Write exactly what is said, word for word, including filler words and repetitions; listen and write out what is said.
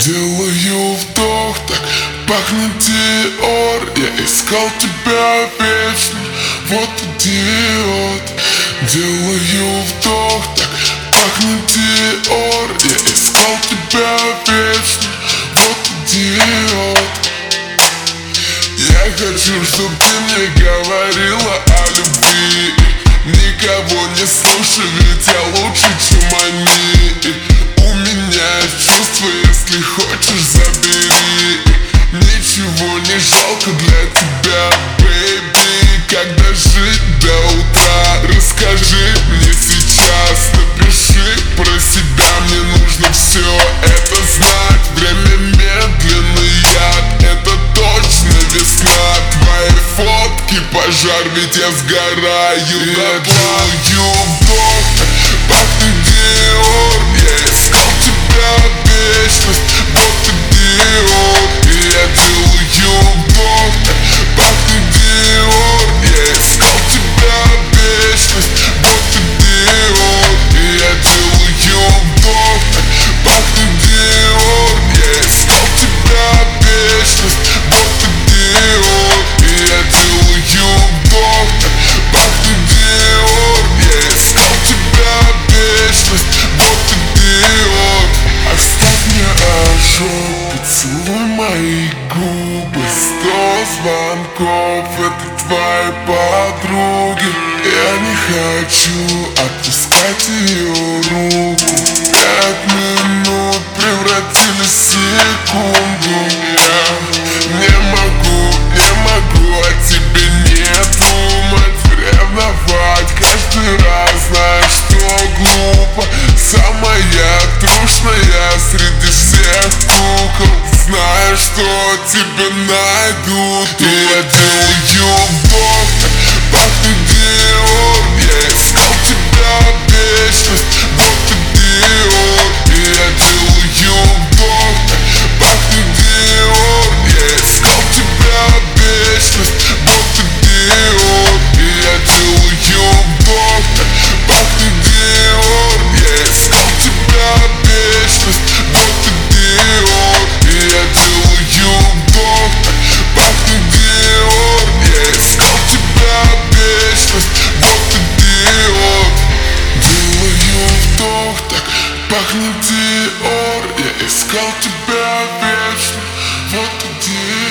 Делаю вдох, так пахнет Диор. Я искал тебя вечно, вот идиот. Делаю вдох, так пахнет Диор. Я искал тебя вечно, вот идиот. Я хочу, чтоб ты мне говорила о любви. Никого не слушай, ведь я лучше, чем они. У меня чувства, если хочешь, забери. Ничего не жалко для тебя, бэйби. Когда жить до утра, расскажи мне сейчас. Напиши про себя, мне нужно все это знать. Время медленный яд, это точно весна. Твои фотки пожар, ведь я сгораю. Я делаю вдох, пахнет Диор. Я искал тебя вечность, вот идиот. Я делаю вдох, пахнет Диор. Я искал тебя вечность, вот идиот. Я делаю вдох, пахнет Диор. Я искал тебя вечность, вот идиот. Я делаю вдох, пахнет Диор. Я искал тебя вечность, вот идиот. Оставь мне ожог, поцелуй мои губы. Сто звонков, это твои подруги. Я не хочу отпускать ее руку. Пять минут превратились в секунду. Я не могу, не могу, а тебе не думать. Ревновать каждый раз, знаешь, что глупо. Самая трушная среди всех кукол. Знаю, что тебя найдут. И я делаю вдох, пахнет Диор. Я искал тебя вечность, вот идиот. И я делаю вдох, пахнет Диор. Я искал тебя вечность, вот идиот. И я делаю вдох, пахнет Диор. Я искал тебя вечность, вот идиот. И я делаю вдох, пахнет Диор. Я искал тебя вечность, вот идиот. Делаю вдох, так пахнет Диор. Я искал тебя вечно, вот идиот.